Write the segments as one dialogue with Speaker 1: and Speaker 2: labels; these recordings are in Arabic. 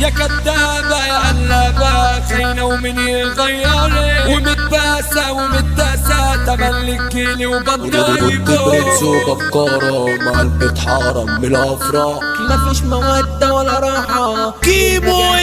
Speaker 1: يا كدابة يا قلابة خاينة ومن يغيرك ومتباسة ومتداسة تملك كيلي وبطاري
Speaker 2: برنسو بفكارة مع البيت حرم من الافراح
Speaker 3: مفيش مودة ولا راحة
Speaker 1: كيمو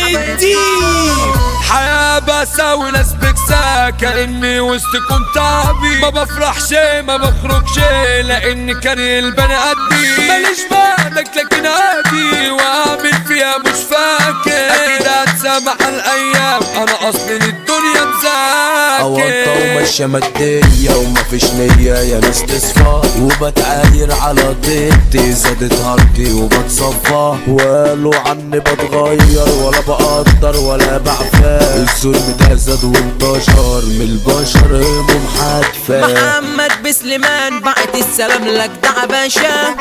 Speaker 1: الدين حياة باسة وناس بكسة كأني وسطكم تعبي ما بفرحش ما بخرجش لأني كاري البني آدمي ماليش بعدك لكن عادي وأعمل فيها مش فاكر أكيد هتسامح الأيام أنا أصلي للدنيا مذاكر
Speaker 2: أوطى وماشية مادية ومفيش نية يا ناس تصفى وبتعاير على طيبتي زادت هارتي وبتصفى وقالوا عني بتغير ولا بقدر ولا بعفى الظلم ده زاد وانتشر من البشر هموم حادفة
Speaker 3: محمد بسليمان بعت السلام لك ده باشا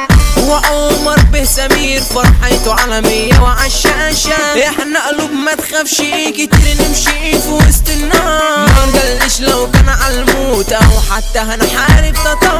Speaker 3: وعمر به سمير فرحيته عالمية وعالشاشة احنا قلوب ما تخافش كتير نمشي في وسط النار ما نقلش لو كان عالموت او حتى هنحارب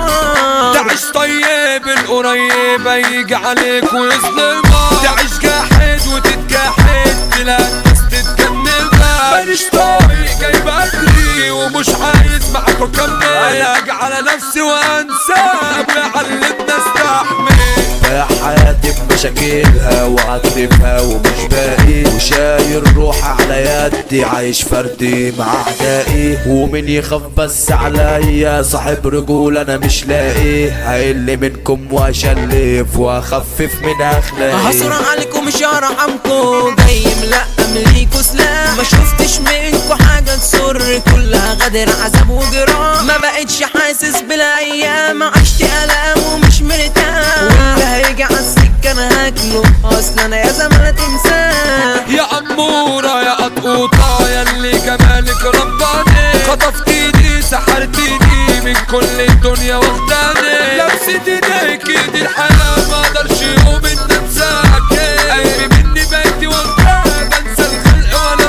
Speaker 3: تتار
Speaker 1: تعيش طيب القريب يجي عليك ويظلمك تعيش جاحد وتتجاحد تلاقي الناس تتجنبك ماليش طايق جاي بدري ومش عايز معاكوا كمل انا اجي على نفسي وانسى ابويا علمنا استحمل
Speaker 2: يا حياتي بمشاكلها وعاترفها ومش باقي وشايل روح على يدي عايش فردي مع اعدائي ومن يخاف بس عليا صاحب رجول انا مش لاقي هقل منكم واشلف واخفف من اخلاقي
Speaker 3: هصر عليكم مش هرحمكم جاي ملقم ليكوا سلاح ما شفتش منكوا حاجة تسر كلها غدر عذاب وجراح ما بقتش حاسس بالايام عشت الام ومش مرتاح واللي هيجي عالسكة انا هاكله اصل انا يا زمان تنساه
Speaker 1: يا أمورة يا قطوطة ياللي جمالك رباني خطفتيني سحرتيني من كل الدنيا واخداني لمسة ايديكي دي الحياة مقدرش يوم ان انساكي قلبي مني بيتي واخداه بنسى الخلق وانا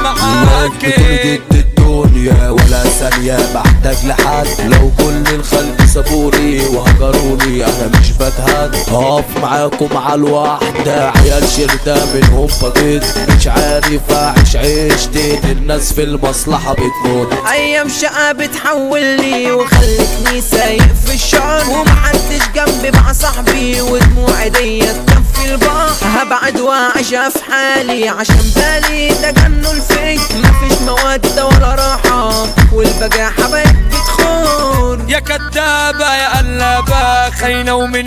Speaker 1: معاكي
Speaker 2: الدنيا ولا ثانية بحتاج لحد لو كل الخلق سابوني وهجروني انا مش بتهد هقف معاكم على الوحدة عيال شردة منهم بقيت مش عارف اعيش عيشتي الناس في المصلحة بتموت
Speaker 3: ايام شقة بتحولني وخلتني سايق في الشر ومحدش جنبي مع صاحبي ودموعي ديت تكفي البحر هبعد واعيشها في حالي عشان بالي تجنوا الفكر مفيش مودة ولا راحة والبجاحة بقت بتخون
Speaker 1: يا كدابة يا قلابة خاينة ومن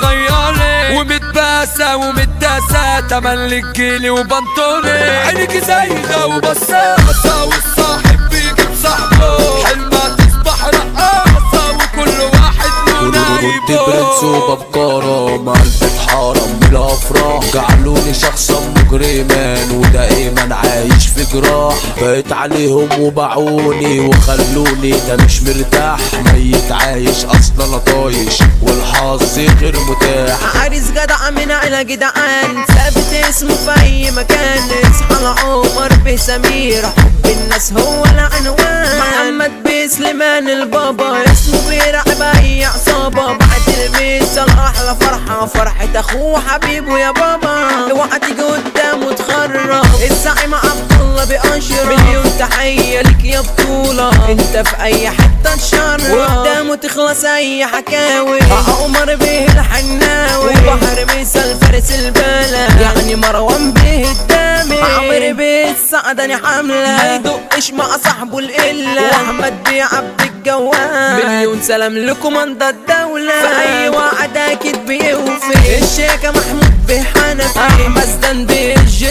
Speaker 1: يغيرك ومتباسة ومتداسة تملك جيلي وبنطوني عينيكي زايغة وبصاصة والصاحب بيجيب صاحبه حلمة تصبح رقاصة وكل واحد له نايبه
Speaker 2: برنسو بفكارة مع البيت حرم من الافراح جعلوني شخصا مجرما ودائما عايش في جراح بقيت عليهم وباعوني وخلوني ده مش مرتاح ميت عايش اصلا طايش والحظ غير متاح
Speaker 3: عريس جدع من عيلة جدعان ثابت اسمه في اي مكان اصحى لعمر به سمير حب الناس هو العنوان محمد بسليمان البابا اسمه بيرعب اي عصابة بعد المثل احلى فرحة فرحة اخوه حبيبه يا بابا اوعى تيجي قدامه تخرب الزعيم عبد الله بأشرف مليون تحية لك يا بطولة انت في اي حتة تشرف وقدامه تخلص اي حكاوي عمر به الحناوي وبحر مثل فارس البلد يعني مروان به الدامي عمر به السعداني حملة ما يدقش مع صاحبه القلة واحمد بيه عبد الجواد مليون سلام لكوماندا الدولة في اي وعد اكيد بيوفي الشيكة محمود به حنفي مزدان به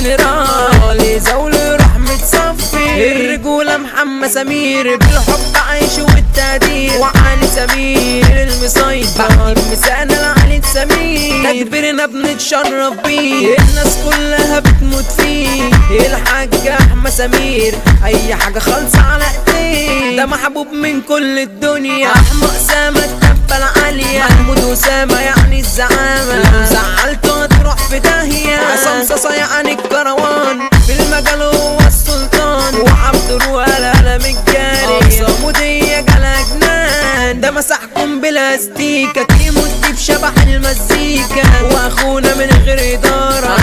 Speaker 3: الجنرال يزول رحمة صفي الرجولة محمد سمير بالحب عايش والتقدير وعلي سمير المسيطر مسانا لعلي سمير تكبيرنا بنتشرف بيه الناس كلها بتموت فيه الحاج احمد سمير اي حاجة خالصة على ايديه ده محبوب من كل الدنيا احمد اسامة التبة العالية محمود اسامة يعني الزعامة لو زعلته هتروح في داهية عصام صاصا يعني الكروان في المجال هو السلطان وعبد الروالة قلم الجاري صمودية جلا جنان ده مسحكم بلاستيكة كيمو الديب شبح المزيكا واخونا من غير ادارة